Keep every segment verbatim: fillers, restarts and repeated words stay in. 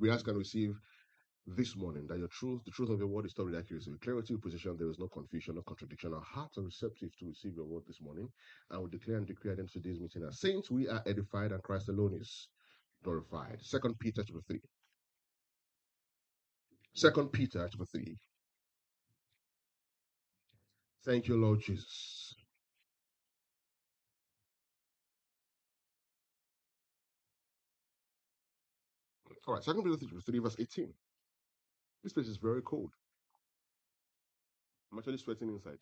We ask and receive this morning that your truth, the truth of your word is taught with accuracy. With clarity of position, there is no confusion, no contradiction. Our hearts are receptive to receive your word this morning. And we declare and decree into today's meeting as saints, we are edified and Christ alone is glorified. Second Peter chapter three. Second Peter chapter three. Thank you, Lord Jesus. All right, Second Peter chapter three, verse eighteen. This place is very cold. I'm actually sweating inside.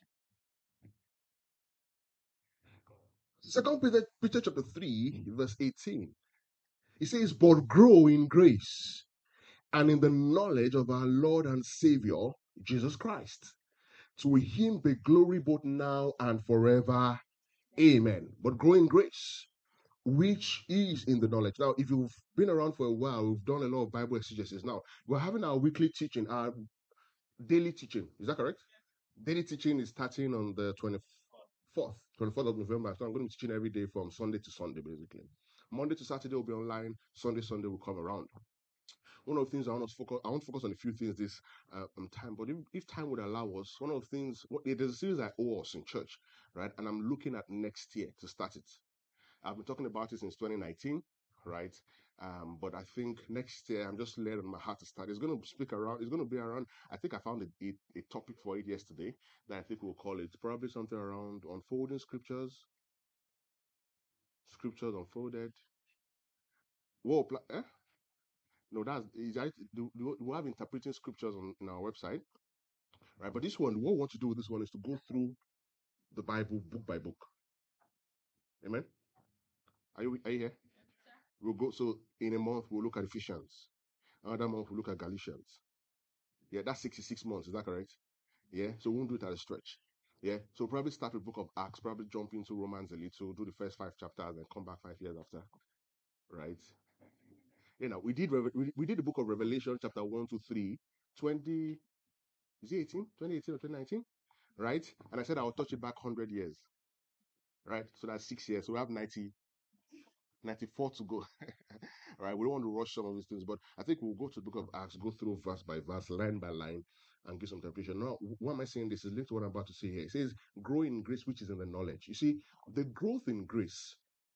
Second Peter, Peter chapter three, verse eighteen. It says, but grow in grace and in the knowledge of our Lord and Savior, Jesus Christ. To him be glory both now and forever. Amen. But grow in grace, which is in the knowledge. Now, if you've been around for a while, we've done a lot of Bible exegesis. Now, we're having our weekly teaching, our daily teaching. Is that correct? Daily teaching is starting on the twenty-fourth, twenty-fourth of November. So I'm going to be teaching every day from Sunday to Sunday, basically. Monday to Saturday will be online. Sunday, Sunday will come around. One of the things I want to focus, I want to focus on a few things this uh, um, time, but if, if time would allow us, one of the things, what, there's a series I owe us in church, right? And I'm looking at next year to start it. I've been talking about it since twenty nineteen, right? Um, but I think next year, I'm just led on my heart to start. It's going to speak around, it's going to be around, I think I found a, a, a topic for it yesterday that I think we'll call it probably something around unfolding scriptures, scriptures unfolded. Whoa, eh? No, that's is that do, do we have interpreting scriptures on, on our website, right? But this one, what we want to do with this one is to go through the Bible book by book. Amen. Are you are you here? We'll go. So in a month we'll look at Ephesians. Another month we'll look at Galatians. Yeah, that's sixty-six months. Is that correct? Yeah. So we won't do it at a stretch. Yeah. So we'll probably start with book of Acts. Probably jump into Romans a little. Do the first five chapters and come back five years after. Right. You know, we did we, we did the book of Revelation, chapter one to three, twenty. Is it eighteen? twenty eighteen or twenty nineteen? Right? And I said I'll touch it back one hundred years. Right? So that's six years. So we have ninety, ninety-four to go. Right? We don't want to rush some of these things, but I think we'll go to the book of Acts, go through verse by verse, line by line, and give some interpretation. Now, why am I saying this? Is linked to what I'm about to say here. It says, grow in grace, which is in the knowledge. You see, the growth in grace,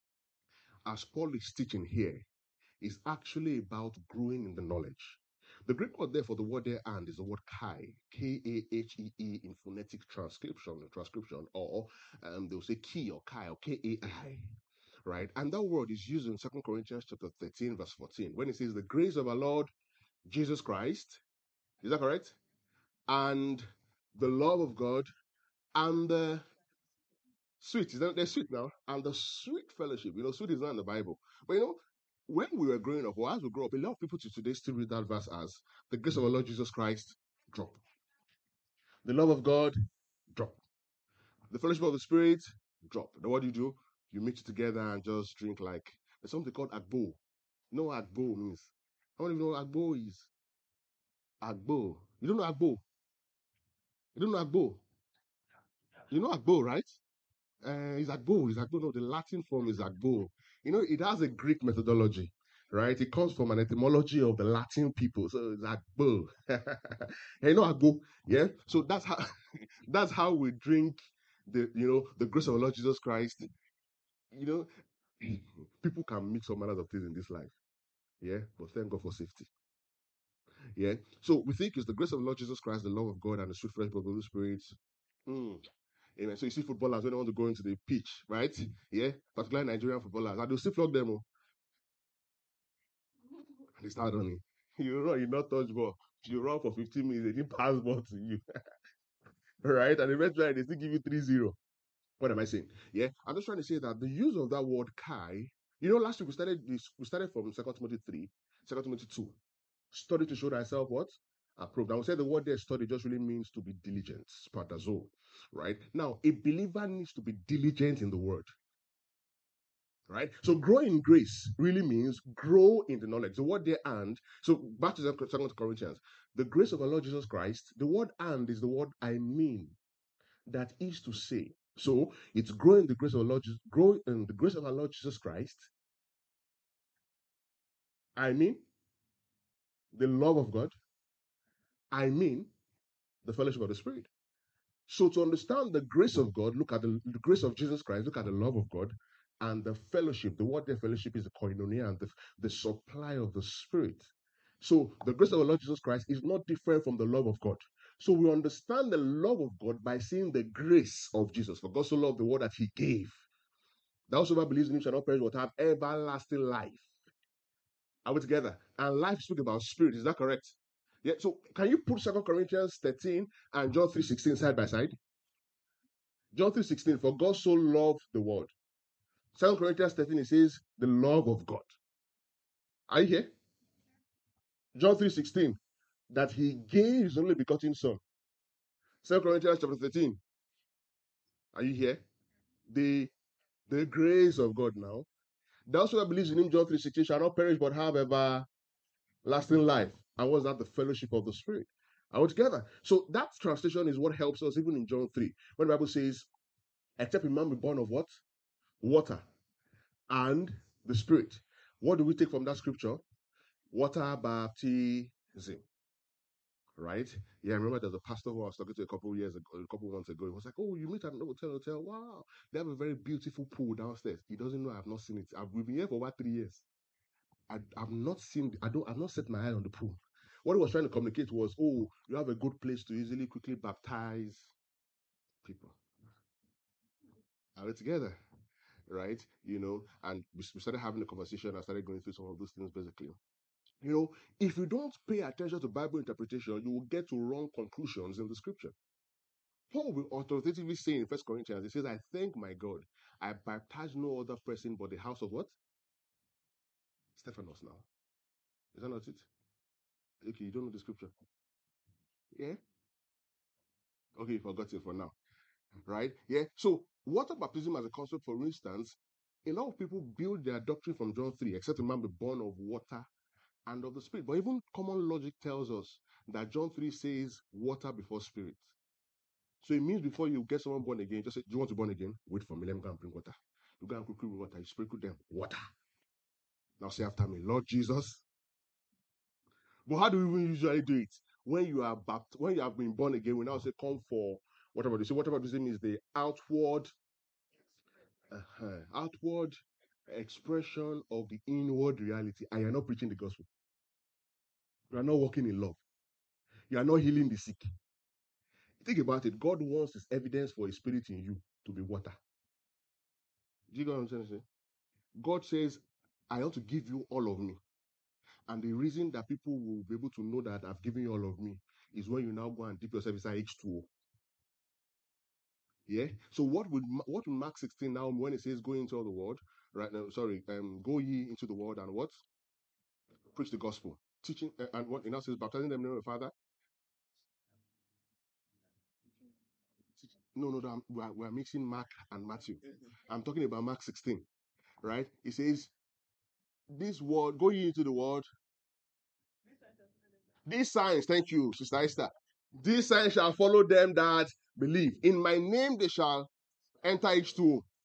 as Paul is teaching here, is actually about growing in the knowledge. The Greek word there for the word there and is the word kai, K A H E E in phonetic transcription, transcription, or um, they'll say ki or kai or K A I, right? And that word is used in Second Corinthians chapter thirteen, verse fourteen, when it says the grace of our Lord Jesus Christ, is that correct? And the love of God and the sweet, is that they're sweet now? And the sweet fellowship, you know, sweet is not in the Bible, but you know, when we were growing up, or as we grow up, a lot of people to today still read that verse as the grace of our Lord Jesus Christ, drop. The love of God, drop. The fellowship of the Spirit, drop. Then what do you do? You mix it together and just drink like, there's something called agbo. You know what agbo means? How many of you know what agbo is? Agbo. You don't know agbo? You don't know agbo? You know agbo, right? Uh, it's agbo. It's agbo. No, the Latin form is agbo. You know, it has a Greek methodology, right? It comes from an etymology of the Latin people. So it's agbo. You know agbo, yeah? So that's how that's how we drink the, you know, the grace of our Lord Jesus Christ. You know, people can mix all manners of things in this life, yeah? But thank God for safety, yeah? So we think it's the grace of the Lord Jesus Christ, the love of God, and the sweet fellowship of the Holy Spirit. Mm. Amen. So you see footballers when they want to go into the pitch, right? Yeah, particularly Nigerian footballers, and they'll still flog them. Oh. And they start running. You run, you not touch ball. You run for fifteen minutes, they didn't pass ball to you. Right? And eventually they still give you three zero. What am I saying? Yeah, I'm just trying to say that the use of that word kai, you know, last week we started this, we started from Second Timothy three, Second Timothy two. Study to show thyself what? Approved. Now we said the word there, study, just really means to be diligent, spartazo, right? Now, a believer needs to be diligent in the word. Right? So grow in grace really means grow in the knowledge. The word there and, so back to Second Corinthians, the grace of our Lord Jesus Christ, the word and is the word I mean. That is to say, so it's grow in the grace of our Lord, grow in the grace of our Lord Jesus Christ. I mean, the love of God, I mean the fellowship of the Spirit. So to understand the grace of God, look at the, the grace of Jesus Christ, look at the love of God, and the fellowship. The word there, fellowship, is the koinonia and the, the supply of the Spirit. So the grace of the Lord Jesus Christ is not different from the love of God. So we understand the love of God by seeing the grace of Jesus. For God so loved the world that he gave. That whosoever believes in him shall not perish but have everlasting life. Are we together? And life speaks about spirit. Is that correct? Yeah. So can you put Second Corinthians thirteen and John three sixteen side by side? John three sixteen, for God so loved the world. Second Corinthians thirteen, it says the love of God. Are you here? John three sixteen, that he gave his only begotten son. Second Corinthians chapter thirteen. Are you here? The the grace of God now. Those who believes in him, John three sixteen, shall not perish but have everlasting life. And what's that? The fellowship of the Spirit. Are we together? So that translation is what helps us even in John three. When the Bible says, except a man be born of what? Water and the Spirit. What do we take from that scripture? Water baptism. Right? Yeah, I remember there's a pastor who I was talking to a couple of years ago, a couple of months ago. He was like, "Oh, you meet at an hotel, hotel. Wow, they have a very beautiful pool downstairs." He doesn't know I've not seen it. I've, we've been here for about three years. I, I've not seen. I don't. I've not set my eye on the pool. What he was trying to communicate was, "Oh, you have a good place to easily, quickly baptize people." Are we together? Right? You know, and we started having a conversation. I started going through some of those things basically. You know, if you don't pay attention to Bible interpretation, you will get to wrong conclusions in the scripture. Paul will authoritatively say in First Corinthians, he says, I thank my God, I baptize no other person but the house of what? Stephanos now. Is that not it? Okay, you don't know the scripture. Yeah? Okay, you forgot it for now. Right? Yeah. So water baptism as a concept, for instance, a lot of people build their doctrine from John three, except a man be born of water and of the Spirit. But even common logic tells us that John three says water before Spirit. So it means before you get someone born again, just say, do you want to be born again? Wait for me, let me go and bring water. You go and quickly with water, you sprinkle them, water. Now say after me, Lord Jesus. But how do we even usually do it? When you are baptized, when you have been born again, we now say, come for whatever. You say, whatever this means is the outward, uh, outward expression of the inward reality. And you're not preaching the gospel. You are not walking in love. You are not healing the sick. Think about it. God wants his evidence for his spirit in you to be water. Do you get what I'm saying? God says, I want to give you all of me. And the reason that people will be able to know that I've given you all of me is when you now go and dip yourself inside H two O. Yeah. So what would what would Mark sixteen now when it says go into all the world, right now? Sorry, um, go ye into the world and what? Preach the gospel, teaching, uh, and what it now says baptizing them in the name of the Father. No, no, no we, are, we are mixing Mark and Matthew. I'm talking about Mark sixteen, right? It says this word, go ye into the world. These signs, thank you, Sister Esther. These signs shall follow them that believe. In my name they shall enter H two O.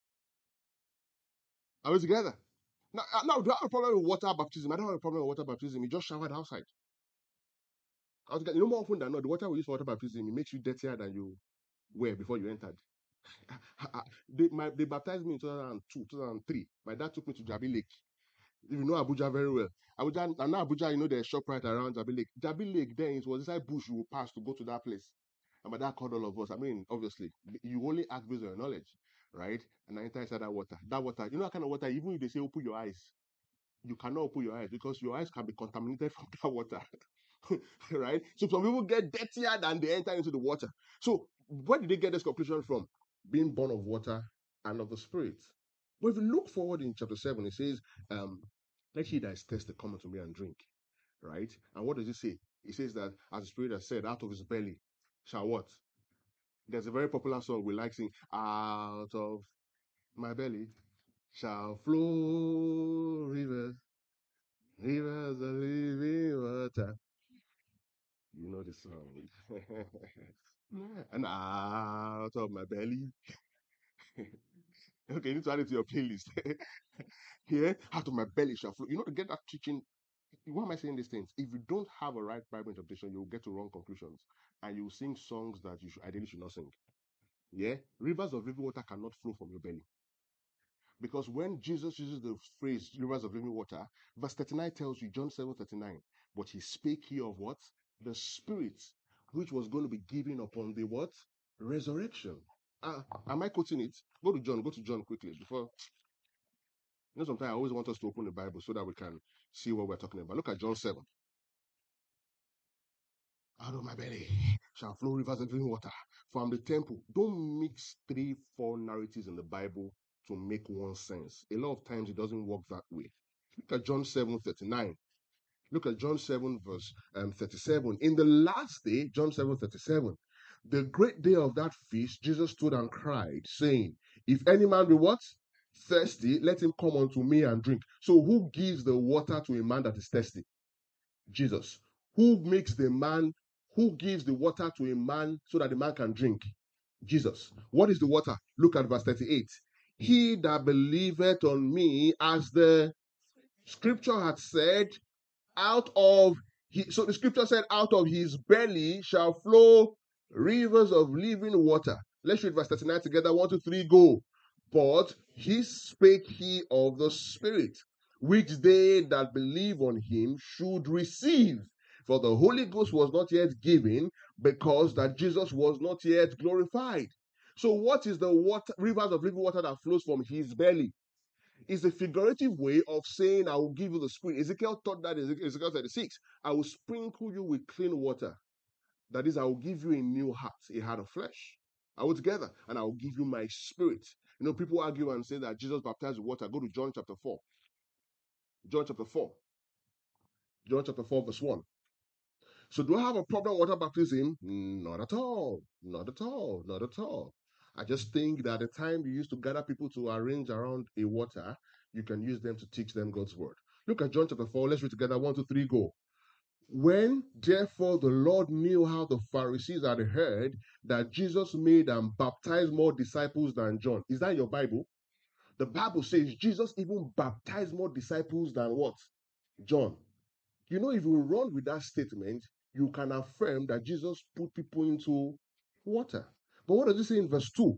Are we together? Now, now, do I have a problem with water baptism? I don't have a problem with water baptism. You just showered outside. You know, more often than not, the water we use for water baptism, it makes you dirtier than you were before you entered. they, my, they baptized me in two thousand two, two thousand three. My dad took me to Jabi Lake. If you know Abuja very well. Abuja, and now Abuja, you know, there's shop right around Jabi Lake. Jabi Lake, then it was inside bush you would pass to go to that place. And my dad called all of us. I mean, obviously, you only act based on your knowledge, right? And I enter inside that water. That water, you know that kind of water, even if they say open your eyes, you cannot open your eyes because your eyes can be contaminated from that water. Right? So some people get dirtier than they enter into the water. So where did they get this conclusion from? Being born of water and of the Spirit. But if you look forward in chapter seven, it says, um, let he that is thirsty come unto me and drink. Right? And what does it say? It says that as the Spirit has said, out of his belly shall what? There's a very popular song we like singing, out of my belly shall flow rivers, rivers of living water. You know the song. And out of my belly. Okay, you need to add it to your playlist. Yeah, out of my belly shall flow. You know, to get that teaching, Why am I saying these things? If you don't have a right Bible interpretation, you'll get to wrong conclusions, and you'll sing songs that you should, ideally should not sing. Yeah, rivers of living water cannot flow from your belly. Because when Jesus uses the phrase rivers of living water, verse thirty-nine tells you, John seven thirty-nine, but he spake here of what? The Spirit, which was going to be given upon the what? Resurrection. Uh, am I quoting it? Go to John, go to John quickly before. You know, sometimes I always want us to open the Bible so that we can see what we're talking about. Look at John seven. Out of my belly shall flow rivers of living water from the temple. Don't mix three, four narratives in the Bible to make one sense. A lot of times it doesn't work that way. Look at John seven thirty-nine. Look at John seven, verse um, thirty-seven. In the last day, John seven thirty-seven, the great day of that feast, Jesus stood and cried, saying, if any man be what? Thirsty, let him come unto me and drink. So who gives the water to a man that is thirsty? Jesus. Who makes the man, who gives the water to a man so that the man can drink? Jesus. What is the water? Look at verse thirty-eight. He that believeth on me, as the scripture had said, out of he, so the scripture said, out of his belly shall flow rivers of living water. Let's read verse thirty-nine together. One, two, three, go. But he spake he of the Spirit, which they that believe on him should receive. For the Holy Ghost was not yet given, because that Jesus was not yet glorified. So what is the water, rivers of living water that flows from his belly? Is a figurative way of saying, I will give you the Spirit. Ezekiel taught that in Ezekiel thirty-six. I will sprinkle you with clean water. That is, I will give you a new heart, a heart of flesh. Are we together? And I will give you my Spirit. You know, people argue and say that Jesus baptized with water. Go to John chapter four. John chapter four. John chapter four, verse one. So do I have a problem with water baptism? Not at all. Not at all. Not at all. I just think that the time you used to gather people to arrange around a water, you can use them to teach them God's word. Look at John chapter four. Let's read together. One, two, three, go. When therefore the Lord knew how the Pharisees had heard that Jesus made and baptized more disciples than John. Is that in your Bible? The Bible says Jesus even baptized more disciples than what? John. You know, if you run with that statement, you can affirm that Jesus put people into water. But what does it say in verse two?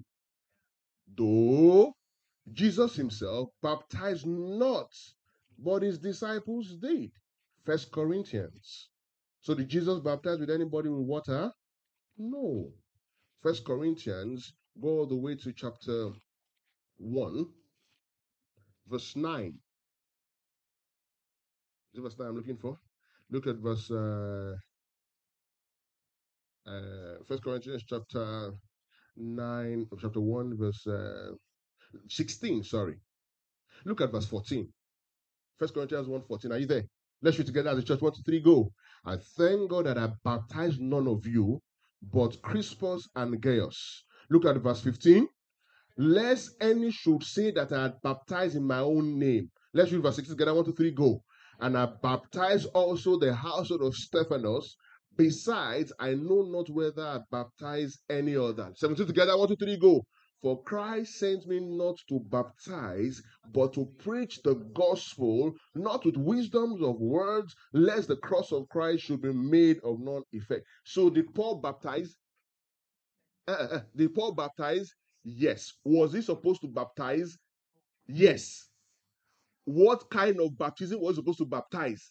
Though Jesus himself baptized not, but his disciples did. First Corinthians. So did Jesus baptize with anybody with water? No. First Corinthians, go all the way to chapter one, verse nine. Is it verse nine I'm looking for? Look at verse uh, uh, First Corinthians chapter nine, chapter one, verse uh, sixteen. Sorry. Look at verse fourteen. First Corinthians one fourteen. Are you there? Let's read together as a church. One, two, three, go. I thank God that I baptized none of you, but Crispus and Gaius. Look at verse fifteen. Lest any should say that I had baptized in my own name. Let's read verse sixteen together. One, two, three, go. And I baptized also the household of Stephanos. Besides, I know not whether I baptize any other. seventeen together. One, two, three, go. For Christ sent me not to baptize, but to preach the gospel, not with wisdoms of words, lest the cross of Christ should be made of none effect. So did Paul baptize? Uh, uh, uh, did Paul baptize? Yes. Was he supposed to baptize? Yes. What kind of baptism was he supposed to baptize?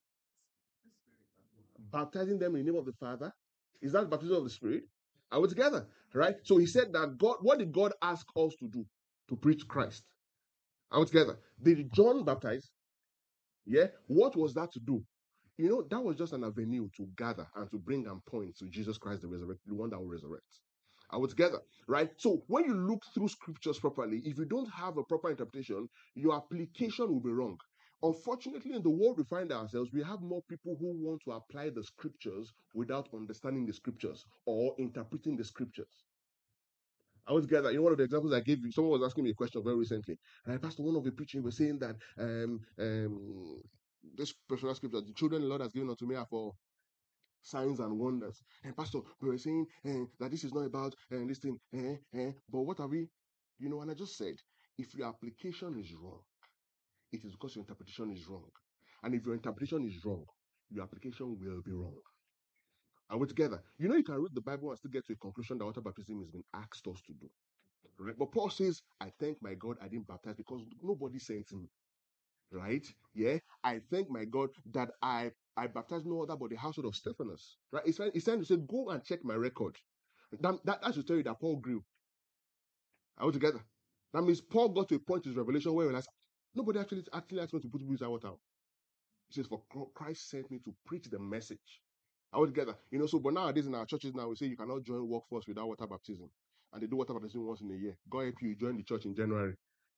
Baptizing them in the name of the Father. Is that baptism of the Spirit? Are we together? Right? So he said that God, what did God ask us to do? To preach Christ. Are we together? Did John baptize? Yeah. What was that to do? You know, that was just an avenue to gather and to bring and point to Jesus Christ, the resurrected, the one that will resurrect. Are we together? Right? So when you look through scriptures properly, if you don't have a proper interpretation, your application will be wrong. Unfortunately, in the world we find ourselves, we have more people who want to apply the scriptures without understanding the scriptures or interpreting the scriptures. I was together. You know, one of the examples I gave you, someone was asking me a question very recently. And I passed one of the preaching was saying that um, um, this personal scripture, the children the Lord has given unto me are for signs and wonders. And Pastor, we were saying eh, that this is not about eh, this thing, eh, eh, but what are we? You know, and I just said, if your application is wrong, it is because your interpretation is wrong. And if your interpretation is wrong, your application will be wrong. Are we together? You know, you can read the Bible and still get to a conclusion that water baptism has been asked us to do. Right? But Paul says, I thank my God I didn't baptize because nobody sent me. Right? Yeah. I thank my God that I I baptized no other but the household of Stephanus. Right? It's trying, it's trying to say, go and check my record. That, that, that should tell you that Paul grew. Are we together? That means Paul got to a point in his revelation where he realized, nobody actually actually asked me to put people inside water. He says, for Christ sent me to preach the message. Are we together? You know, so but nowadays in our churches now, we say you cannot join workforce without water baptism. And they do water baptism once in a year. God help you, you join the church in January.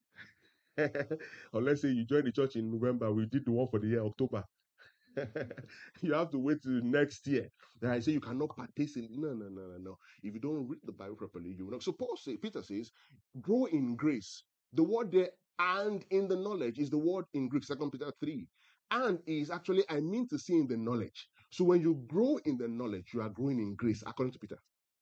Or let's say you join the church in November, we did the one for the year October. You have to wait till next year. Then I say you cannot participate. No, no, no, no, no. If you don't read the Bible properly, you will not. So Paul say, Peter says, grow in grace. The word there, and in the knowledge, is the word in Greek, Second Peter three. And is actually, I mean to say in the knowledge. So when you grow in the knowledge, you are growing in grace, according to Peter.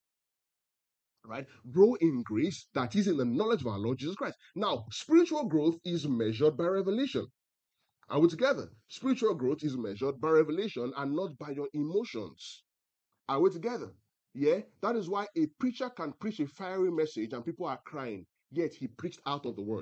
Right? Grow in grace, that is in the knowledge of our Lord Jesus Christ. Now, spiritual growth is measured by revelation. Are we together? Spiritual growth is measured by revelation and not by your emotions. Are we together? Yeah? That is why a preacher can preach a fiery message and people are crying, yet he preached out of the word.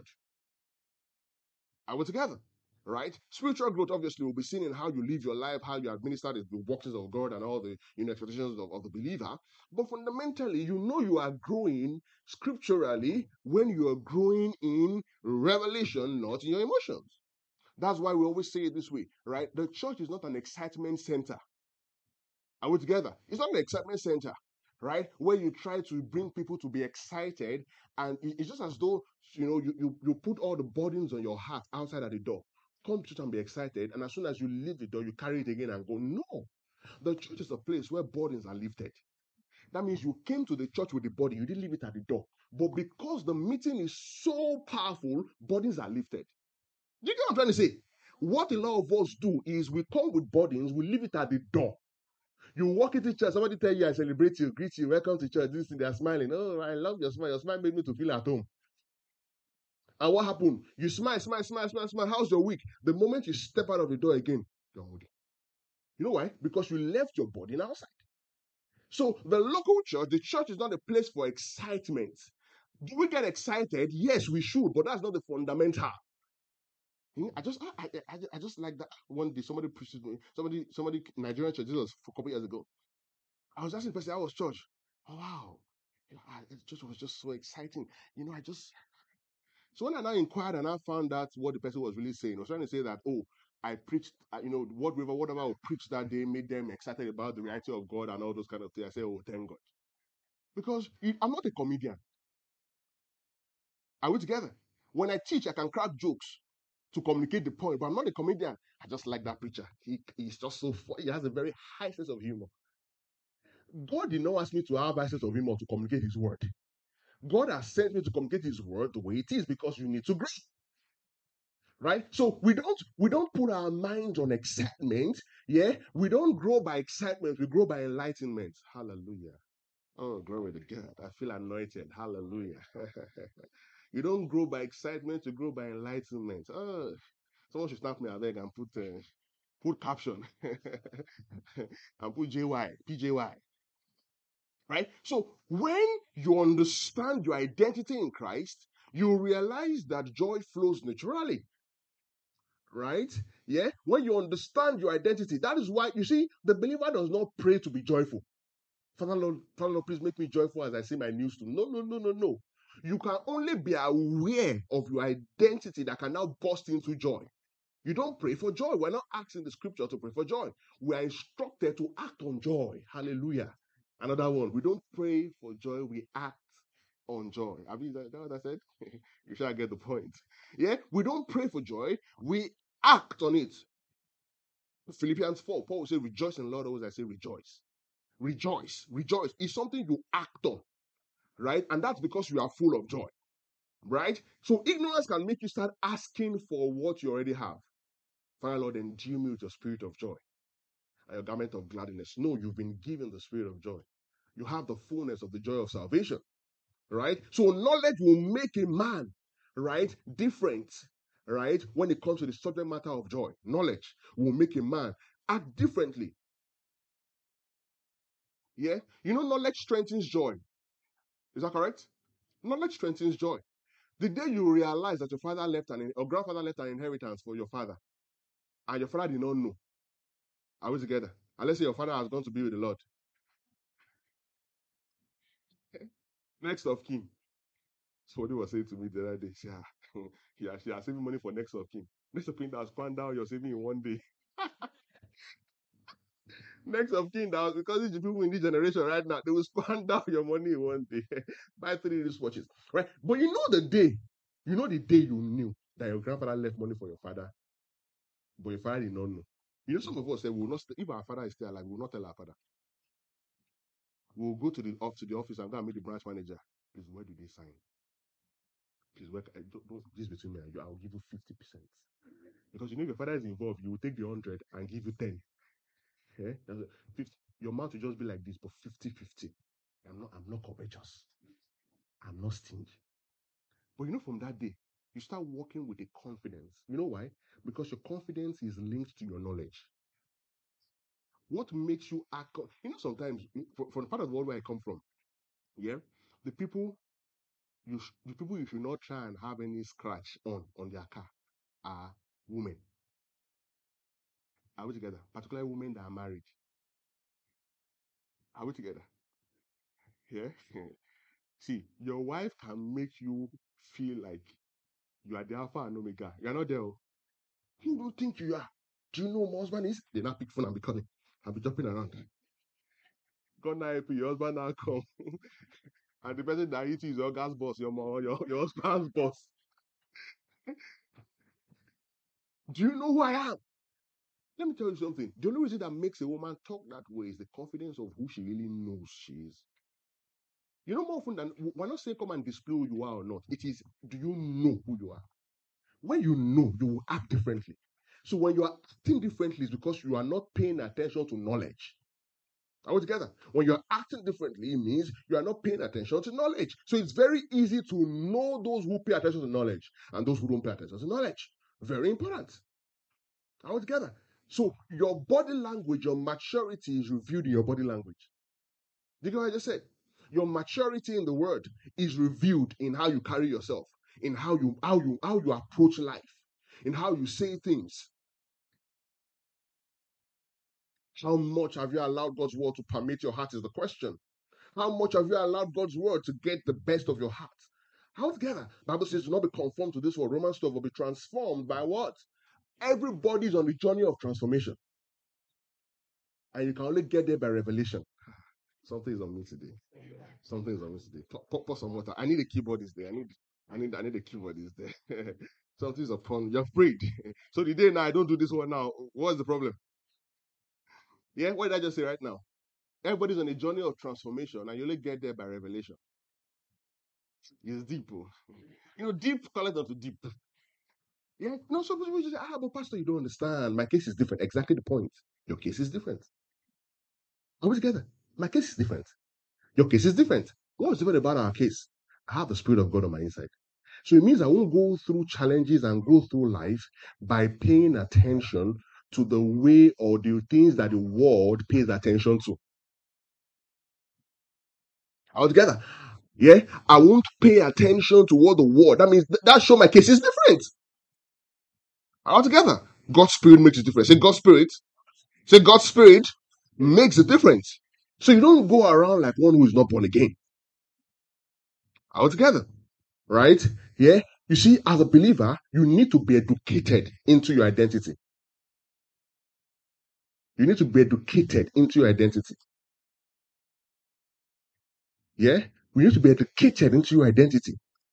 Are we together? Right? Spiritual growth obviously will be seen in how you live your life, how you administer the workings of God and all the you know, expectations of, of the believer. But fundamentally, you know you are growing scripturally when you are growing in revelation, not in your emotions. That's why we always say it this way, right? The church is not an excitement center. Are we together? It's not an excitement center, right? Where you try to bring people to be excited, and it's just as though you know you, you, you put all the burdens on your heart outside at the door. Come to church and be excited, and as soon as you leave the door, you carry it again and go. No, the church is a place where burdens are lifted. That means you came to the church with the burden, you didn't leave it at the door. But because the meeting is so powerful, burdens are lifted. Do you get what I'm trying to say? What a lot of us do is we come with burdens, we leave it at the door. You walk into church, somebody tell you, I celebrate you, greet you, welcome to church, this thing, they're smiling. Oh, I love your smile. Your smile made me to feel at home. And what happened? You smile, smile, smile, smile, smile. How's your week? The moment you step out of the door again, you're holding. You know why? Because you left your body outside. So the local church, the church is not a place for excitement. Do we get excited? Yes, we should, but that's not the fundamental. I just, I, I, I just like that one day somebody preached me, somebody, somebody Nigerian church. This was a couple years ago. I was asking the person, how was church? Oh wow, you know, I, the church was just so exciting. You know, I just so when I now inquired and I found out what the person was really saying, I was trying to say that oh, I preached, uh, you know, whatever, whatever I preached that day made them excited about the reality of God and all those kind of things. I say, oh, thank God, because it, I'm not a comedian. Are we together? When I teach, I can crack jokes to communicate the point, but I'm not a comedian. I just like that preacher. He, he's just so funny. He has a very high sense of humor. God did not ask me to have a high sense of humor to communicate his word. God has sent me to communicate his word the way it is because you need to grow. Right? So we don't we don't put our minds on excitement. Yeah, we don't grow by excitement, we grow by enlightenment. Hallelujah. Oh, glory to God. I feel anointed. Hallelujah. You don't grow by excitement, you grow by enlightenment. Oh, someone should snap me a leg and put uh, put caption and put J Y, P J Y. Right? So when you understand your identity in Christ, you realize that joy flows naturally. Right? Yeah? When you understand your identity, that is why you see the believer does not pray to be joyful. Father Lord, Father Lord, please make me joyful as I see my news too. No, no, no, no, no. You can only be aware of your identity that can now burst into joy. You don't pray for joy. We're not asking the scripture to pray for joy. We are instructed to act on joy. Hallelujah. Another one. We don't pray for joy. We act on joy. Have you that what I said? You shall get the point. Yeah. We don't pray for joy. We act on it. Philippians four. Paul will say, rejoice in the Lord always. I say rejoice. Rejoice. Rejoice. It's something you act on. Right? And that's because you are full of joy. Right? So ignorance can make you start asking for what you already have. Father Lord, endue me with your spirit of joy and your garment of gladness. No, you've been given the spirit of joy. You have the fullness of the joy of salvation. Right? So knowledge will make a man, right, different, right, when it comes to the subject matter of joy, knowledge will make a man act differently. Yeah, you know, knowledge strengthens joy. Is that correct? Knowledge strengthens joy. The day you realize that your father left an or grandfather left an inheritance for your father, and your father did not know, are we together? And let's say your father has gone to be with the Lord. Next of kin. Somebody was saying to me the other day, she has, she has, she has saving money for next of kin. Next of kin that has planned out your saving in one day. Next of kin that was because the people in this generation right now, they will spend down your money in one day. Buy three wristwatches. Right? But you know the day, you know the day you knew that your grandfather left money for your father, but your father did not know. You know, some of us say we will not if our father is still alive, we will not tell our father. We'll go to the off to the office and go and meet the branch manager. Please, where do they sign? Please, where, don't, don't, this between me and you, I'll give you fifty percent. Because you know if your father is involved, you will take the hundred and give you ten. Yeah? fifty, your mouth will just be like this, but fifty fifty. I'm not, I'm not covetous. I'm not stingy. But you know, from that day, you start working with a confidence. You know why? Because your confidence is linked to your knowledge. What makes you act? You know, sometimes for, for the part of the world where I come from, yeah, the people you sh- the people you should not try and have any scratch on on their car are women. Are we together? Particularly women that are married. Are we together? Yeah. See, your wife can make you feel like you are the alpha and omega. You're not there. Who do you think you are? Do you know who my husband is? They now pick phone and be calling. I'll be jumping around. God now help you, your husband now come. And the person that hit you is your gas boss, your mom, your, your husband's boss. Do you know who I am? Let me tell you something. The only reason that makes a woman talk that way is the confidence of who she really knows she is. You know, more often than we're not saying come and display who you are or not. It is, do you know who you are? When you know, you will act differently. So when you are acting differently, it's because you are not paying attention to knowledge. Are we together? When you're acting differently, it means you are not paying attention to knowledge. So it's very easy to know those who pay attention to knowledge and those who don't pay attention to knowledge. Very important. Are we together? So your body language, your maturity is revealed in your body language. Do you get what I just said? Your maturity in the word is revealed in how you carry yourself, in how you how you how you approach life, in how you say things. How much have you allowed God's word to permeate your heart is the question. How much have you allowed God's word to get the best of your heart? How together? Bible says, do not be conformed to this world. Romans twelve will be transformed by what? Everybody's on the journey of transformation. And you can only get there by revelation. Something is on me today. Something is on me today. Pour, pour, pour some water. I need a keyboardist there. I need I need I need a keyboardist there. Something's upon you're afraid. So the day now I don't do this one now. What's the problem? Yeah, what did I just say right now? Everybody's on a journey of transformation and you only get there by revelation. It's deep. Oh. You know, deep connects onto deep. Yeah, no, some people just say, ah, but Pastor, you don't understand. My case is different. Exactly the point. Your case is different. Are we together? My case is different. Your case is different. What's different about our case? I have the Spirit of God on my inside. So it means I won't go through challenges and go through life by paying attention to the way or the things that the world pays attention to. All together. Yeah, I won't pay attention to what the world. That means th- that show my case is different. All together. God's Spirit makes it different. Say God's Spirit. Say God's Spirit makes a difference. So you don't go around like one who is not born again. All together. Right? Yeah. You see, as a believer, you need to be educated into your identity. You need to be educated into your identity. Yeah? We need to be educated into your identity.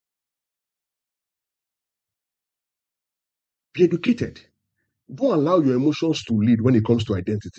Be educated. Don't allow your emotions to lead when it comes to identity.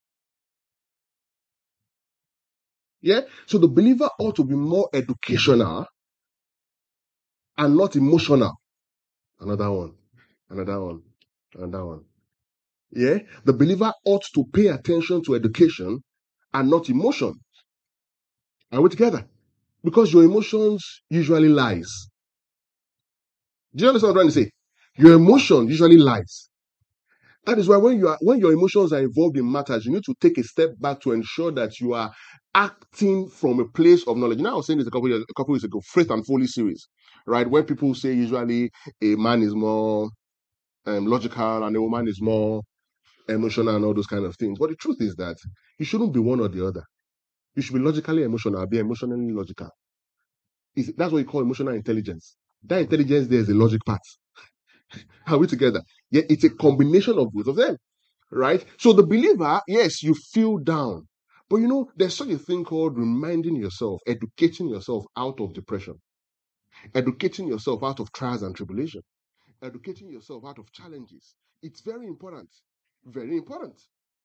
Yeah? So the believer ought to be more educational and not emotional. Another one. Another one. Another one. Yeah? The believer ought to pay attention to education and not emotion. Are we together? Because your emotions usually lies. Do you understand what I'm trying to say? Your emotion usually lies. That is why when you are when your emotions are involved in matters, you need to take a step back to ensure that you are acting from a place of knowledge. You know, I was saying this a couple years, a couple weeks ago, Faith and Folly series, right? When people say usually a man is more um, logical and a woman is more emotional and all those kind of things. But the truth is that you shouldn't be one or the other. You should be logically emotional, be emotionally logical. It's, that's what you call emotional intelligence. That intelligence there is a logic part. Are we together? Yeah, it's a combination of both of them, right? So the believer, yes, you feel down. But you know, there's such a thing called reminding yourself, educating yourself out of depression, educating yourself out of trials and tribulation, educating yourself out of challenges. It's very important. Very important.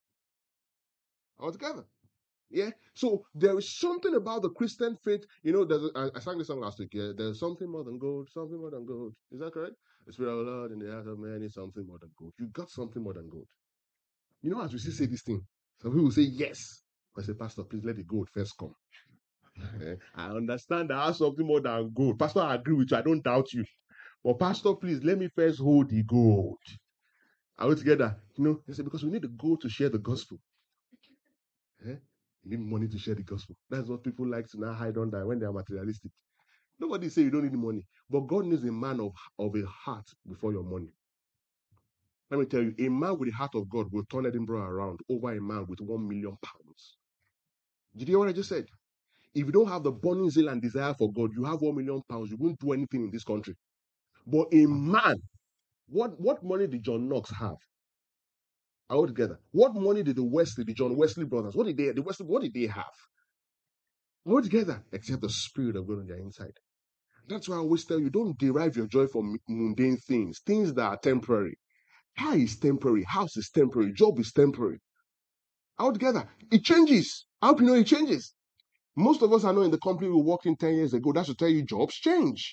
Altogether. Yeah. So there is something about the Christian faith. You know, there's a, I, I sang this song last week. Yeah. There's something more than gold, something more than gold. Is that correct? The Spirit of the Lord in the heart of man is something more than gold. You got something more than gold. You know, as we still say this thing, some people say yes. I say, Pastor, please let the gold first come. Eh, I understand that I have something more than gold. Pastor, I agree with you. I don't doubt you. But Pastor, please let me first hold the gold. Are we together? You know, they say because we need the gold to share the gospel. Eh? You need money to share the gospel. That's what people like to now hide under when they are materialistic. Nobody say you don't need money, but God needs a man of, of a heart before your money. Let me tell you, a man with the heart of God will turn Edinburgh around over a man with one million pounds. Did you hear what I just said? If you don't have the burning zeal and desire for God, you have one million pounds, you won't do anything in this country. But a man, what, what money did John Knox have? All together. What money did the Wesley, the John Wesley brothers, what did they, the Wesley, what did they have? All together, except the Spirit of God on their inside. That's why I always tell you, don't derive your joy from mundane things, things that are temporary. Car is temporary, house is temporary, job is temporary. Altogether, it changes. I hope you know it changes. Most of us are not in the company we worked in ten years ago. That should tell you jobs change.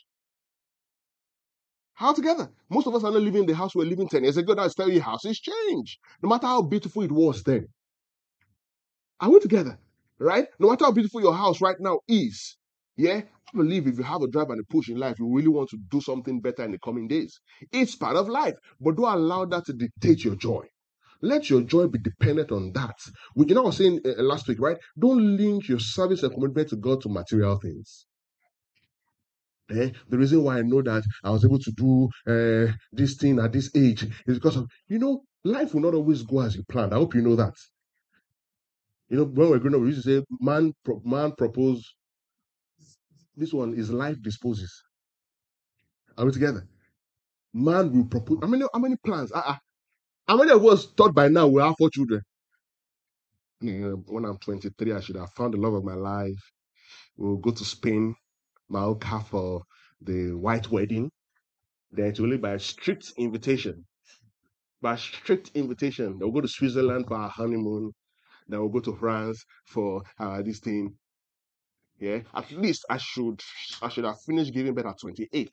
How together? Most of us are not living in the house we were living ten years ago. That should tell you houses change. No matter how beautiful it was then. Are we together? Right? No matter how beautiful your house right now is, yeah, I believe if you have a drive and a push in life, you really want to do something better in the coming days. It's part of life, but don't allow that to dictate your joy. Let your joy be dependent on that. Which, you know, I was saying uh, last week, right? Don't link your service and commitment to God to material things. Eh? The reason why I know that I was able to do uh, this thing at this age is because of, you know, life will not always go as you planned. I hope you know that. You know, when we're growing up, we used to say, man, pro- man propose. This one is life disposes. Are we together? Man will propose. How many, how many plans? Uh-uh. How many of us thought by now we have four children? Yeah, when I'm twenty-three, I should have found the love of my life. We'll go to Spain, Malta for the white wedding. Then it's only by strict invitation. By strict invitation. They'll go to Switzerland for our honeymoon. Then we'll go to France for uh, this thing. Yeah. At least I should I should have finished giving birth at twenty-eight.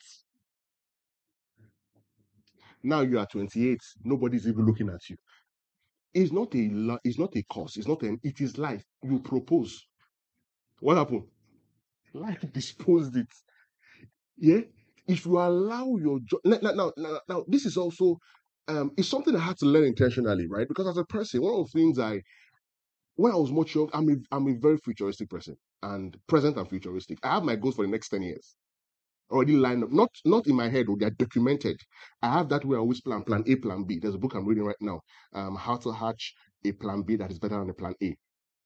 Now you are twenty-eight. Nobody's even looking at you. It's not a lo- it's not a cause. It's not an it is life. You propose. What happened? Life disposed it. Yeah. If you allow your joy now, now, now, now, this is also um it's something I had to learn intentionally, right? Because as a person, one of the things I when I was much young, I'm a I'm a very futuristic person and present and futuristic. I have my goals for the next ten years already lined up. Not not in my head, or they're documented. I have that way I always plan plan A, plan B. There's a book I'm reading right now. Um, how to hatch a plan B that is better than a plan A.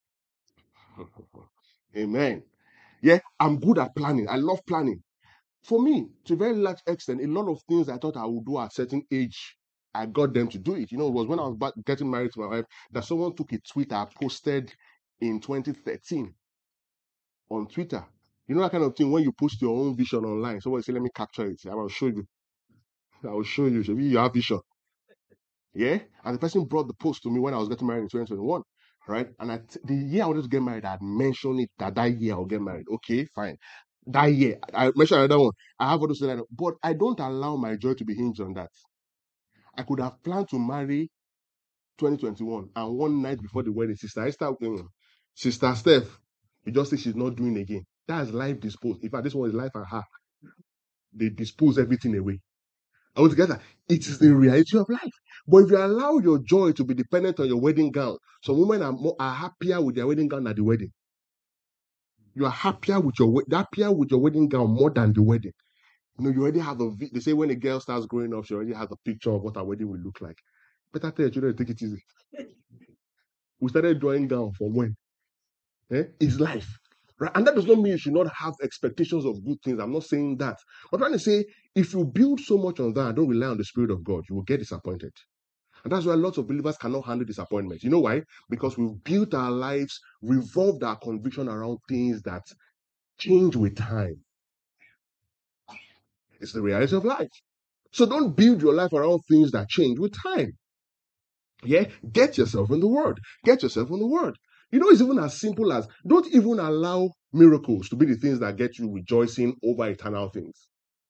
Amen. Yeah, I'm good at planning. I love planning. For me, to a very large extent, a lot of things I thought I would do at a certain age, I got them to do it. You know, it was when I was about getting married to my wife that someone took a tweet I posted in twenty thirteen on Twitter. You know that kind of thing when you post your own vision online. Someone say, let me capture it. I will show you. I will show you. Maybe you have vision. Yeah? And the person brought the post to me when I was getting married in twenty twenty-one. Right? And I t- the year I wanted to get married, I had mentioned it that that year I'll get married. Okay, fine. That year, I mentioned another one. I have all those things, but I don't allow my joy to be hinged on that. I could have planned to marry twenty twenty-one, and one night before the wedding, Sister Esther, um, Sister Steph, you just say she's not doing again. That's life disposed. In fact, this one is life and her. They dispose everything away. Are we together? It is the reality of life. But if you allow your joy to be dependent on your wedding gown, some women are more are happier with their wedding gown at the wedding. You are happier with your happier with your wedding gown more than the wedding. You know, you already have a. They say when a girl starts growing up, she already has a picture of what her wedding will look like. Better tell your children to take it easy. We started drawing down from when? Eh? It's life. Right? And that does not mean you should not have expectations of good things. I'm not saying that. I'm trying to say if you build so much on that and don't rely on the Spirit of God, you will get disappointed. And that's why lots of believers cannot handle disappointment. You know why? Because we've built our lives, revolved our conviction around things that change with time. It's the reality of life. So don't build your life around things that change with time. Yeah, get yourself in the Word. Get yourself in the Word. You know, it's even as simple as don't even allow miracles to be the things that get you rejoicing over eternal things.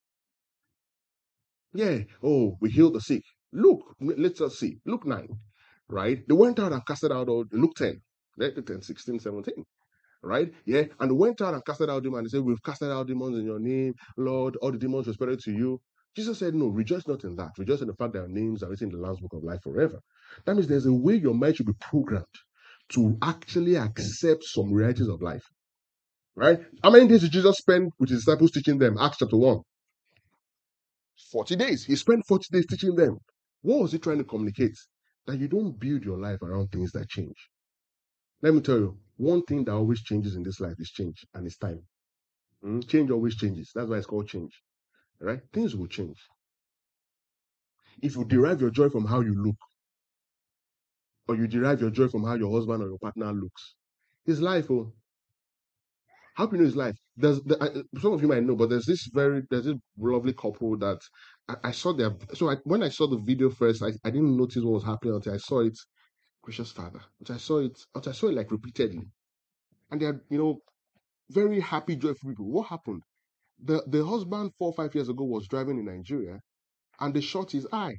Yeah, oh, we healed the sick. Luke, let's just see. Luke nine, right? They went out and casted out all, Luke ten, ten, sixteen, seventeen, right? Yeah, and they went out and casted out demons. And they said, we've casted out demons in your name, Lord. All the demons responded to you. Jesus said, no, rejoice not in that. Rejoice in the fact that your names are written in the Lamb's Book of Life forever. That means there's a way your mind should be programmed to actually accept some realities of life, right? How many days did Jesus spend with his disciples teaching them? Acts chapter one. forty days. He spent forty days teaching them. What was he trying to communicate? That you don't build your life around things that change. Let me tell you, one thing that always changes in this life is change, and it's time. Mm? Change always changes. That's why it's called change. Right? Things will change. If you derive your joy from how you look, or you derive your joy from how your husband or your partner looks, his life, oh, how can you know his life? There's the, I, some of you might know, but there's this very there's this lovely couple that I, I saw their. So I, when I saw the video first, I, I didn't notice what was happening until I saw it. Gracious Father, until I saw it, until I saw it like repeatedly, and they're you know very happy, joyful people. What happened? The the husband four or five years ago was driving in Nigeria, and they shot his eye,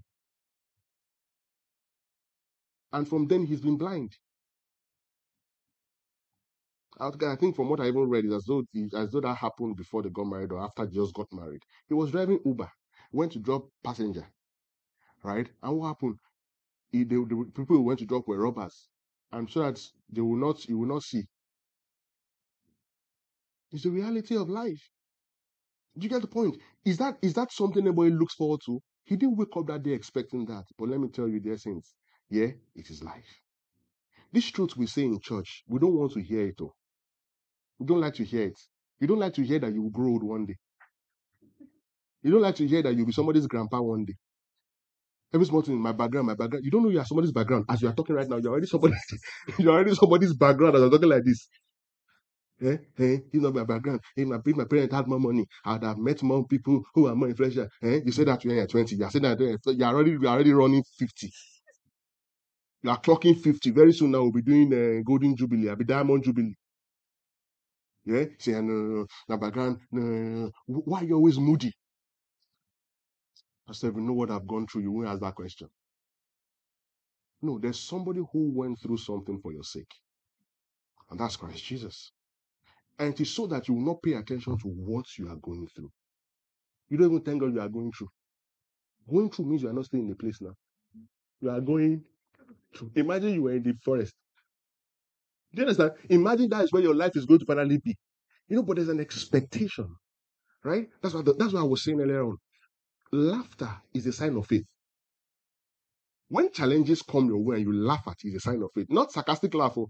and from then he's been blind. I I think from what I even read is as though as though that happened before they got married or after they just got married. He was driving Uber, went to drop passenger, right? And what happened? He, the, the people who went to drop were robbers, and so that they will not, you will not see. It's the reality of life. Do you get the point? Is that is that something anybody looks forward to? He didn't wake up that day expecting that. But let me tell you, dear saints, yeah, it is life. This truth we say in church, we don't want to hear it. Oh, we don't like to hear it. You don't like to hear that you will grow old one day. You don't like to hear that you'll be somebody's grandpa one day. Every small thing in my background, my background. You don't know you are somebody's background. As you are talking right now, you're already somebody. You're already somebody's background. As I'm talking like this. Eh, eh, you know my background. If my, if my parents had more money, I'd have met more people who are more influential. Eh? You say that when you're twenty. You're saying that you're already you're already running fifty. You are clocking fifty. Very soon now we'll be doing uh, golden jubilee. I'll be diamond jubilee. Yeah, say no, no, no, my background. No, no, no, no. Why are you always moody? I said, you know what I've gone through. You won't ask that question. No, there's somebody who went through something for your sake, and that's Christ Jesus. And it is so that you will not pay attention to what you are going through. You don't even thank God you are going through. Going through means you are not staying in the place now. You are going through. Imagine you were in the forest. Do you understand? Imagine that is where your life is going to finally be. You know, but there's an expectation, right? That's what the, that's what I was saying earlier on. Laughter is a sign of faith. When challenges come your way and you laugh at it, is a sign of faith. Not sarcastic laugh. Oh.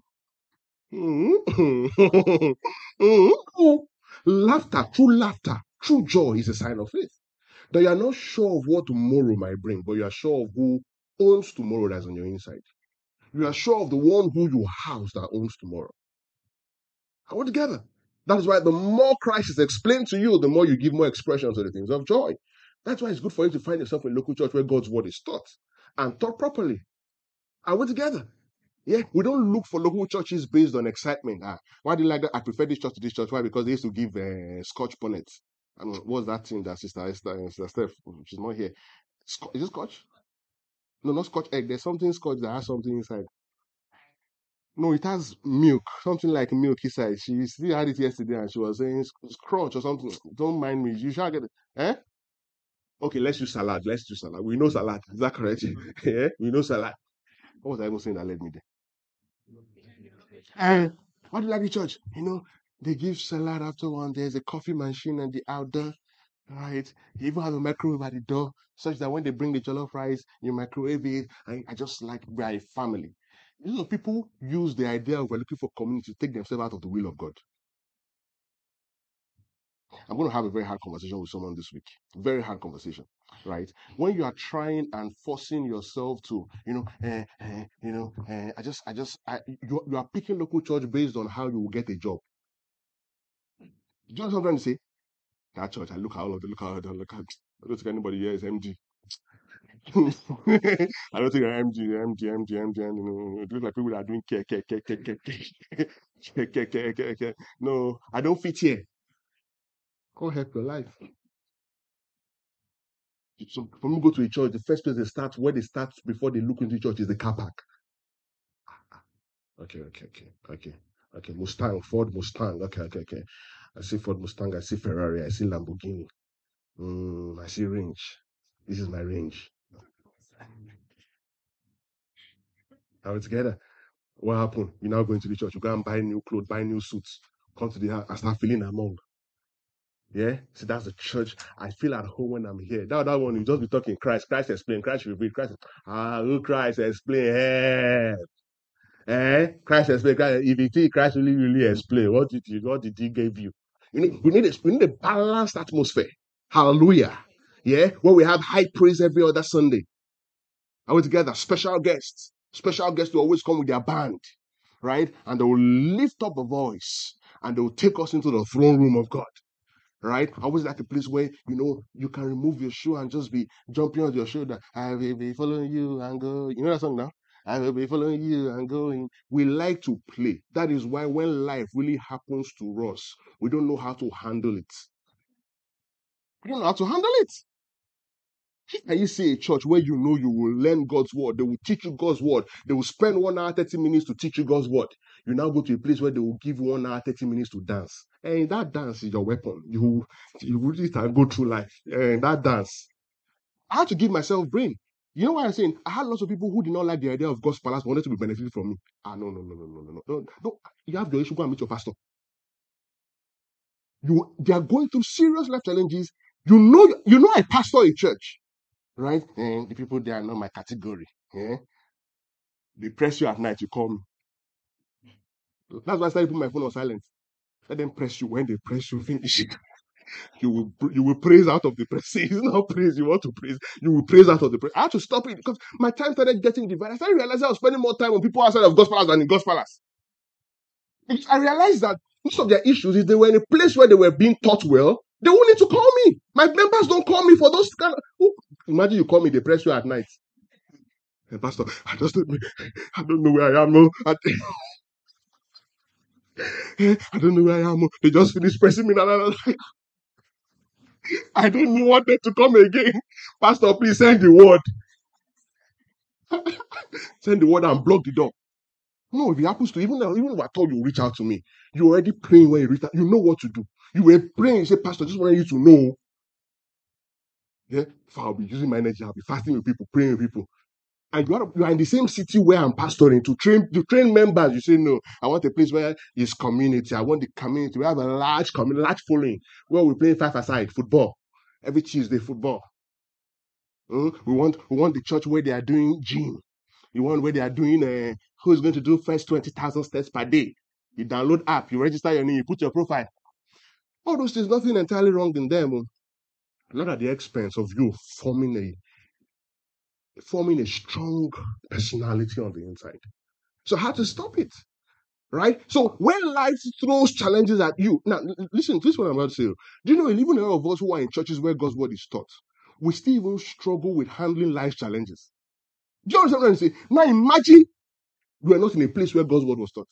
Laughter, true laughter, true joy is a sign of faith. That you are not sure of what tomorrow might bring, but you are sure of who owns tomorrow that's on your inside. You are sure of the one who you house that owns tomorrow. All together. That is why the more Christ is explained to you, the more you give more expression to the things of joy. That's why it's good for you to find yourself in a local church where God's word is taught and taught properly. Are we together? Yeah, we don't look for local churches based on excitement. Ah, why do you like that? I prefer this church to this church. Why? Because they used to give uh, Scotch bonnets. I mean, what's that thing that Sister Esther, Sister Steph, she's not here. Sc- is it Scotch? No, not Scotch egg. There's something Scotch that has something inside. No, it has milk, something like milk inside. She still had it yesterday and she was saying it's crunch or something. Don't mind me. You shall get it. Eh? Okay, let's use salad. Let's do salad. We know salad. Is that correct? Yeah, we know salad. What was I even saying that led me there? And what do you like the church? You know, they give salad after one. There's a coffee machine and the outdoor, right? You even have a microwave at the door, such that when they bring the jollof rice, you microwave it. I, I just like we are a family. You know, people use the idea of we're looking for community to take themselves out of the will of God. I'm going to have a very hard conversation with someone this week. Very hard conversation, right? When you are trying and forcing yourself to, you know, eh, eh, you know, eh, I just, I just, I, you, you are picking local church based on how you will get a job. Do you know what I'm trying to say? That church, I look at all of them, look at them, look at. I don't think anybody here is M G. I don't think I'm M G, M G, M G, M G. You know, it looks like people that are doing care, care, care, care, care, care, care, care, care, care, care. No, I don't fit here. Go help your life. So for me, go to a church, the first place they start, where they start before they look into the church is the car park. Okay, okay, okay, okay, okay. Mustang, Ford Mustang. Okay, okay, okay. I see Ford Mustang. I see Ferrari. I see Lamborghini. Mm, I see range. This is my range. Are we together? What happened? You now go into the church. You go and buy new clothes, buy new suits. Come to the house and start feeling among. Yeah, see that's the church. I feel at home when I'm here. That that one you just be talking Christ, Christ explain, Christ reveal, Christ. Ah, who Christ explain? Hey. Eh? Christ explain. Christ, if you think Christ really, really explain, what did you, what did he give you? You know, we need a, we need a balanced atmosphere. Hallelujah. Yeah, where we have high praise every other Sunday. Are we together? Special guests. Special guests will always come with their band, right? And they will lift up a voice and they will take us into the throne room of God. Right? I always like a place where you know you can remove your shoe and just be jumping on your shoulder. I will be following you and go. You know that song now? I will be following you and going. We like to play. That is why when life really happens to us, we don't know how to handle it. We don't know how to handle it. Can you see a church where you know you will learn God's word? They will teach you God's word. They will spend one hour, thirty minutes to teach you God's word. You now go to a place where they will give you one hour, thirty minutes to dance. And that dance is your weapon. You you will just go through life. And that dance. I had to give myself brain. You know what I'm saying? I had lots of people who did not like the idea of God's palace, wanted to be benefited from me. Ah, no, no, no, no, no, no, no. No, no. You have your issue, go and meet your pastor. You they are going through serious life challenges. You know, you know, I pastor a church. Right? And the people there are not my category. Yeah? They press you at night, you call me. That's why I started putting my phone on silent. Let them press you. When they press you, finish it. You will you will praise out of the press. It's not praise you want to praise. You will praise out of the praise. I had to stop it because my time started getting divided. I started realizing I was spending more time on people outside of God's palace than in God's palace. I realized that most of their issues is they were in a place where they were being taught well. They won't need to call me. My members don't call me for those kind of. Imagine you call me, they press you at night. Hey, Pastor, I just don't, I don't know where I am. No. I, I don't know where I am. They just finished pressing me. I don't want them to come again. Pastor, please send the word. Send the word and block the door. No, if it happens to even even if I told you reach out to me, you're already praying when you reach out. You know what to do. You were praying. You say, Pastor, just wanted you to know. Yeah, if I'll be using my energy, I'll be fasting with people, praying with people. And you are, you are in the same city where I'm pastoring to train to train members. You say, no, I want a place where it's community. I want the community. We have a large community, large following where we play five-a-side football every Tuesday. Football. Mm? We want we want the church where they are doing gym. You want where they are doing uh, who's going to do first twenty thousand steps per day. You download app, you register your name, you put your profile. All those things, nothing entirely wrong in them. Not at the expense of you forming a forming a strong personality on the inside. So how to stop it? Right? So when life throws challenges at you, now listen, this is what I'm about to say. Do you know even a lot of us who are in churches where God's word is taught, we still even struggle with handling life challenges. Do you understand what I'm saying? Now imagine you are not in a place where God's word was taught.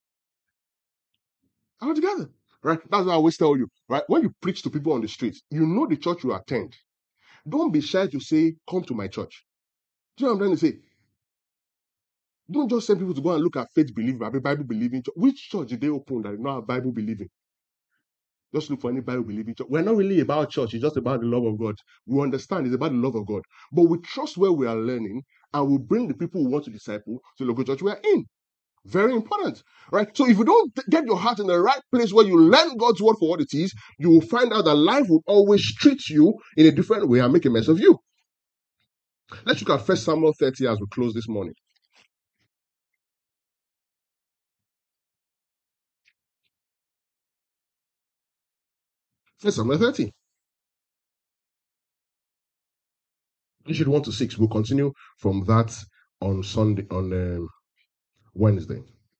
All together. Right? That's what I always tell you. Right? When you preach to people on the streets, you know the church you attend. Don't be shy to say, come to my church. Do you know what I'm trying to say? Don't just send people to go and look at faith believing, Bible believing. Which church did they open that is not a Bible believing? Just look for any Bible believing church. We're not really about church. It's just about the love of God. We understand it's about the love of God. But we trust where we are learning, and we bring the people who want to disciple to the local church we are in. Very important, right? So if you don't get your heart in the right place where you learn God's word for what it is, you will find out that life will always treat you in a different way and make a mess of you. Let's look at First Samuel thirty as we close this morning. First Samuel thirty. You should one to six. We'll continue from that on Sunday, on um, Wednesday.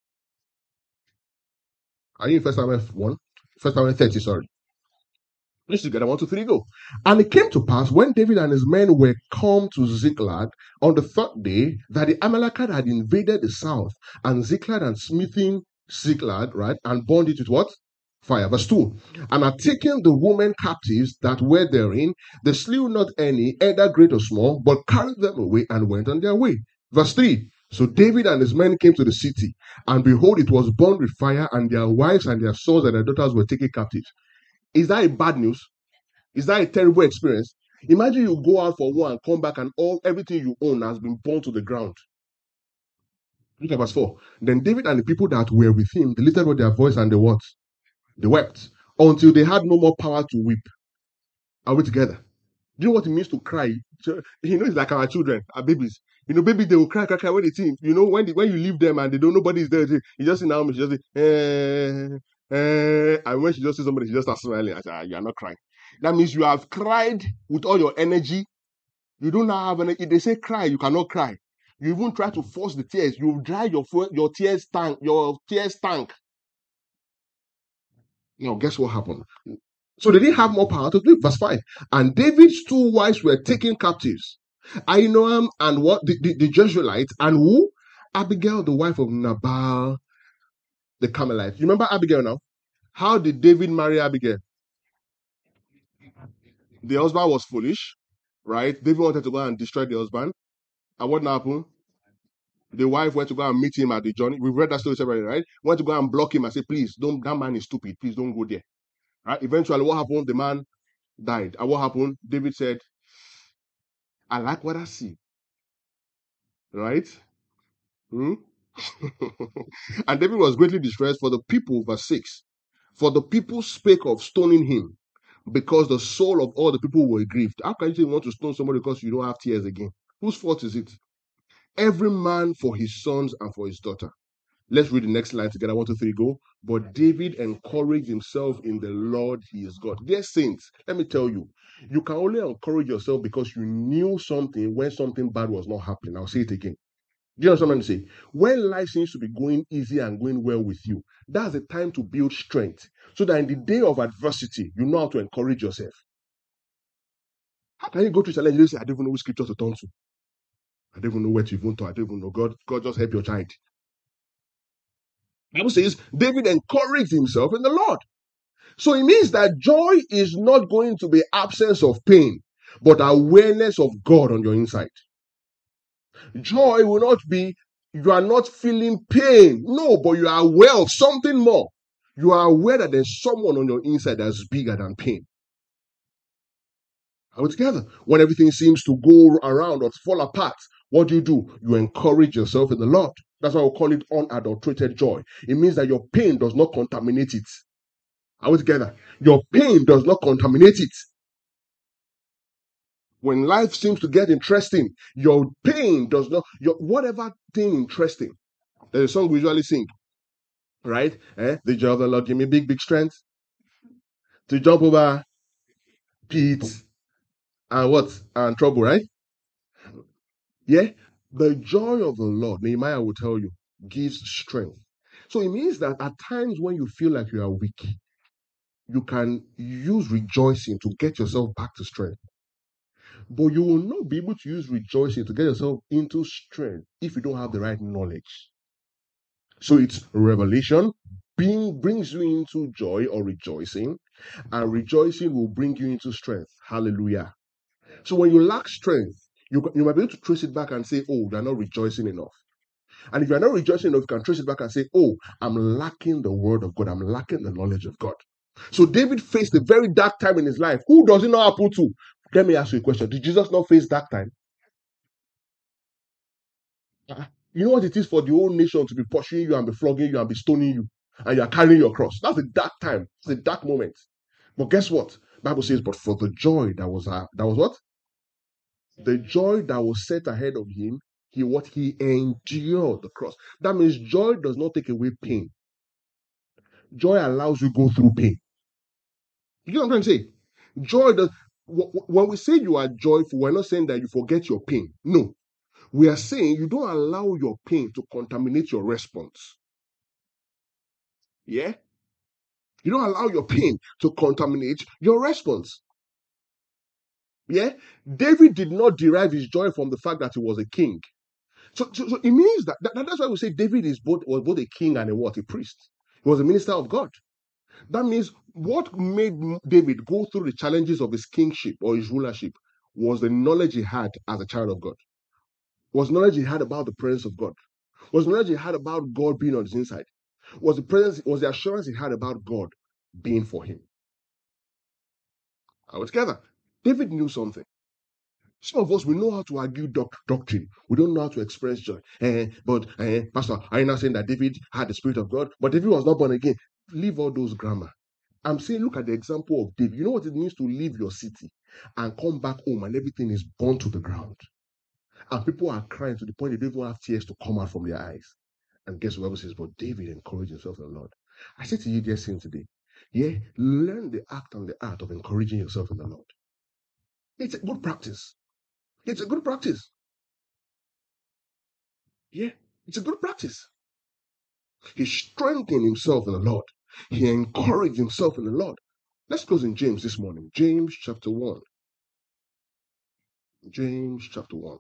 Are you in First Samuel one? First Samuel thirty, sorry. Let's together. One, two, three, go. And it came to pass when David and his men were come to Ziklag on the third day that the Amalekite had invaded the south, and Ziklag and smitten Ziklag, right, and burned it with what? Fire. Verse two. And had taken the women captives that were therein, they slew not any, either great or small, but carried them away and went on their way. Verse three. So David and his men came to the city, and behold, it was burned with fire, and their wives and their sons and their daughters were taken captives. Is that a bad news? Is that a terrible experience? Imagine you go out for war and come back and all everything you own has been burned to the ground. Look at verse four. Then David and the people that were with him, they lifted up their voice and they what? They wept until they had no more power to weep. Are we together? Do you know what it means to cry? You know, it's like our children, our babies. You know, baby, they will cry, cry, cry when they think. You know, when they, when you leave them and they don't, nobody's there. You just see Naomi, she just say, eh, eh, and when she just sees somebody, she just starts smiling. I say, ah, you are not crying. That means you have cried with all your energy. You don't have any. If they say cry, you cannot cry. You even try to force the tears. You dry your your tears tank. Your tears tank. Now, guess what happened? So they didn't have more power to do it. Verse five. And David's two wives were taken captives. Ahinoam and what? The, the, the Jezreelite. And who? Abigail, the wife of Nabal, the Carmelite. You remember Abigail now? How did David marry Abigail? The husband was foolish, right? David wanted to go and destroy the husband. And what happened? The wife went to go and meet him at the journey. We've read that story separately, right? Went to go and block him and say, please, don't, that man is stupid. Please don't go there. Right? Eventually, what happened? The man died. And what happened? David said, I like what I see. Right? Hmm? And David was greatly distressed for the people, verse six. For the people spake of stoning him, because the soul of all the people were grieved. How can you say you want to stone somebody because you don't have tears again? Whose fault is it? Every man for his sons and for his daughter. Let's read the next line together. One, two, three, go. But David encouraged himself in the Lord, he is God. Dear saints, let me tell you, you can only encourage yourself because you knew something when something bad was not happening. I'll say it again. Do you know what I'm saying? When life seems to be going easy and going well with you, that's the time to build strength. So that in the day of adversity, you know how to encourage yourself. How can you go through challenge and say, I don't even know which scripture to turn to? I don't even know where to even to. I don't even know. God, God just help your child. The Bible says David encouraged himself in the Lord. So it means that joy is not going to be absence of pain, but awareness of God on your inside. Joy will not be you are not feeling pain. No, but you are aware of something more. You are aware that there's someone on your inside that's bigger than pain. Are we together? When everything seems to go around or fall apart, what do you do? You encourage yourself in the Lord. That's why we call it unadulterated joy. It means that your pain does not contaminate it. Are we together? Your pain does not contaminate it. When life seems to get interesting, your pain does not, your whatever thing interesting. There's a song we usually sing, right? Eh? The joy of the Lord give me big, big strength to jump over pits and what? And trouble, right? Yeah? The joy of the Lord, Nehemiah will tell you, gives strength. So it means that at times when you feel like you are weak, you can use rejoicing to get yourself back to strength. But you will not be able to use rejoicing to get yourself into strength if you don't have the right knowledge. So it's revelation, being brings you into joy or rejoicing, and rejoicing will bring you into strength. Hallelujah. So when you lack strength, you, you might be able to trace it back and say, oh, you're not rejoicing enough. And if you're not rejoicing enough, you can trace it back and say, oh, I'm lacking the word of God. I'm lacking the knowledge of God. So David faced a very dark time in his life. Who does it not happen to? Let me ask you a question. Did Jesus not face dark time? Uh-uh. You know what it is for the whole nation to be pursuing you and be flogging you and be stoning you, and you are carrying your cross. That's a dark time. It's a dark moment. But guess what? Bible says, but for the joy that was uh, that was what? The joy that was set ahead of him, he what he endured the cross. That means joy does not take away pain. Joy allows you go through pain. You know what I'm trying to say? Joy does. When we say you are joyful, we're not saying that you forget your pain. No, we are saying you don't allow your pain to contaminate your response. Yeah, you don't allow your pain to contaminate your response. Yeah, David did not derive his joy from the fact that he was a king. So, so, so it means that, that that's why we say David is both was both a king and a what? A priest. He was a minister of God. That means what made David go through the challenges of his kingship or his rulership was the knowledge he had as a child of God. Was knowledge he had about the presence of God. Was knowledge he had about God being on his inside. Was the presence, was the assurance he had about God being for him. Are we together? David knew something. Some of us, we know how to argue doc- doctrine. We don't know how to express joy. Eh, but, eh, Pastor, are you not saying that David had the Spirit of God? But David was not born again. Leave all those grammar. I'm saying, look at the example of David. You know what it means to leave your city and come back home and everything is burnt to the ground. And people are crying to the point they don't even have tears to come out from their eyes. And guess what the Bible says? But David encouraged himself in the Lord. I say to you, dear saints, today, yeah, learn the act and the art of encouraging yourself in the Lord. It's a good practice. It's a good practice. Yeah, it's a good practice. He strengthened himself in the Lord. He encouraged himself in the Lord. Let's close in James this morning. James chapter one. James chapter one.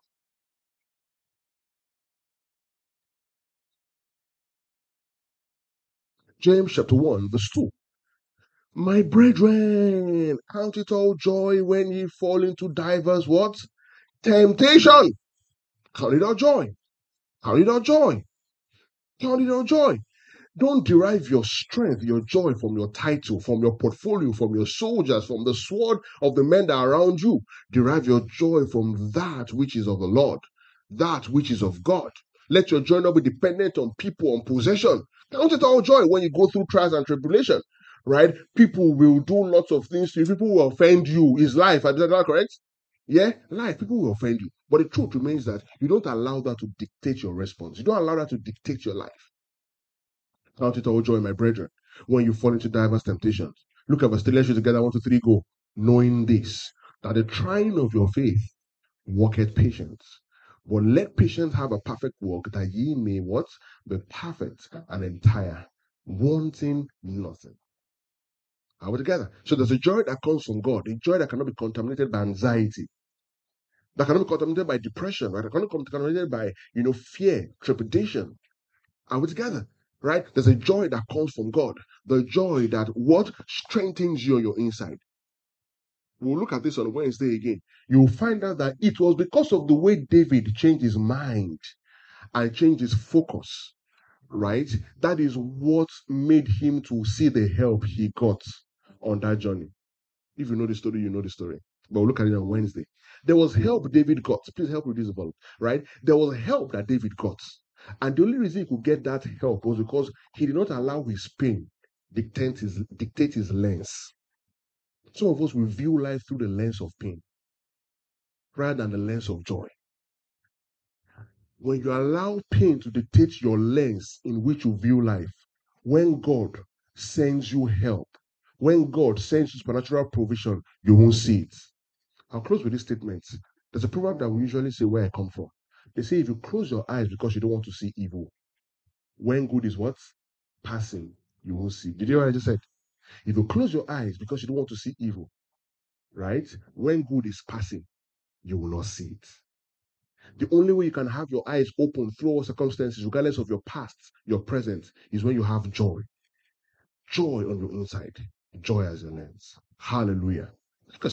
James chapter one, verse two. My brethren, count it all joy when ye fall into divers what? Temptation. Count it all joy. Count it all joy. Count it all joy. Don't derive your strength, your joy from your title, from your portfolio, from your soldiers, from the sword of the men that are around you. Derive your joy from that which is of the Lord, that which is of God. Let your joy not be dependent on people, on possession. Count it all joy when you go through trials and tribulation, right? People will do lots of things to you. People will offend you. Is life. Is that correct? Yeah, life. People will offend you. But the truth remains that you don't allow that to dictate your response. You don't allow that to dictate your life. Count it all joy, my brethren, when you fall into diverse temptations. Look at verse three. Let's read together. One, two, three, go. Knowing this, that the trying of your faith worketh patience. But let patience have a perfect work, that ye may what? Be perfect and entire, wanting nothing. Are we together? So there's a joy that comes from God, a joy that cannot be contaminated by anxiety, that cannot be contaminated by depression, right? That cannot be contaminated by, you know, fear, trepidation. Are we together? Right? There's a joy that comes from God. The joy that what strengthens you on your inside. We'll look at this on Wednesday again. You'll find out that it was because of the way David changed his mind and changed his focus, right? That is what made him to see the help he got on that journey. If you know the story, you know the story. But we'll look at it on Wednesday. There was help David got. Please help with this volume, right? There was help that David got. And the only reason he could get that help was because he did not allow his pain dictate his, dictate his lens. Some of us will view life through the lens of pain rather than the lens of joy. When you allow pain to dictate your lens in which you view life, when God sends you help, when God sends you supernatural provision, you won't see it. I'll close with this statement. There's a proverb that we usually say where I come from. They say if you close your eyes because you don't want to see evil, when good is what? Passing, you won't see. Did you hear what I just said? If you close your eyes because you don't want to see evil, right? When good is passing, you will not see it. The only way you can have your eyes open through all circumstances, regardless of your past, your present, is when you have joy. Joy on your inside. Joy as your lens. Hallelujah.